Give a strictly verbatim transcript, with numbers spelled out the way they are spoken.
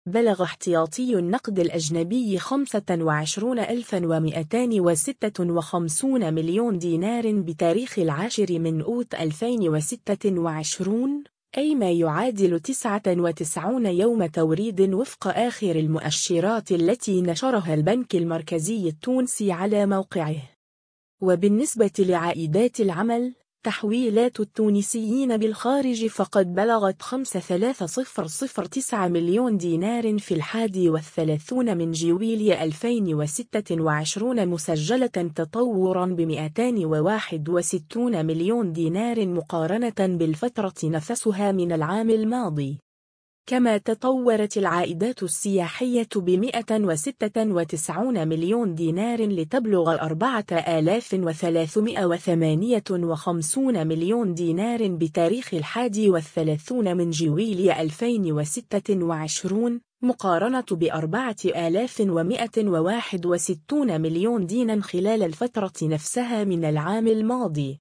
بلغ احتياطي النقد الأجنبي خمسة وعشرين ألفاً ومئتين وستة وخمسين مليون دينار بتاريخ العاشر من أوت ألفين وستة وعشرين، أي ما يعادل تسعة وتسعين يوم توريد وفق آخر المؤشرات التي نشرها البنك المركزي التونسي على موقعه. وبالنسبة لعائدات العمل، تحويلات التونسيين بالخارج فقد بلغت خمسة آلاف وتسعة مليون دينار في الحادي والثلاثون من جويلية ألفين وستة وعشرين، مسجلة تطوراً بمئتين وواحد وستين مليون دينار مقارنة بالفترة نفسها من العام الماضي. كما تطورت العائدات السياحية بمئة وستة وتسعين مليون دينار لتبلغ أربعة آلاف وثلاثمئة وثمانية وخمسين مليون دينار بتاريخ الحادي والثلاثون من جويلية ألفين وستة وعشرين، مقارنة بأربعة آلاف ومئة وواحد وستين مليون دينار خلال الفترة نفسها من العام الماضي.